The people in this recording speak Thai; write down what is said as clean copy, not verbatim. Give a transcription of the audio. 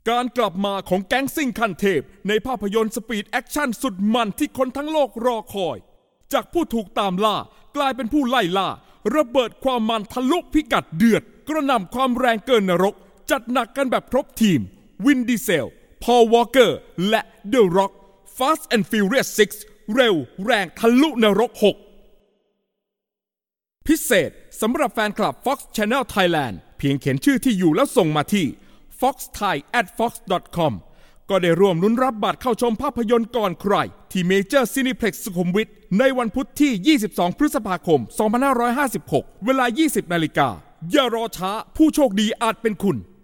การกลับมาของแก๊งซิ่งขั้นเทพในภาพยนตร์สปีดแอคชั่นสุดมันที่คนทั้งโลกรอคอยจากผู้ถูกตามล่ากลายเป็นผู้ไล่ล่าระเบิดความมันทะลุพิกัดเดือดกระหน่ำความแรงเกินนรกจัดหนักกันแบบครบทีมวินดีเซลพอลวอลเกอร์และเดอะร็อก Fast and Furious 6 เร็วแรงทะลุนรก 6พิเศษสำหรับแฟนคลับ Fox Channel Thailand เพียงเขียนชื่อที่อยู่แล้วส่งมาที่ foxthai@fox.com ก็ได้ร่วมลุ้นรับบัตรเข้าชมภาพยนตร์ก่อนใครที่เมเจอร์ซินิเพล็กซ์สุขุมวิทในวันพุธที่22พฤษภาคม2556เวลา 20 นาฬิกาอย่ารอช้าผู้โชคดีอาจเป็นคุณ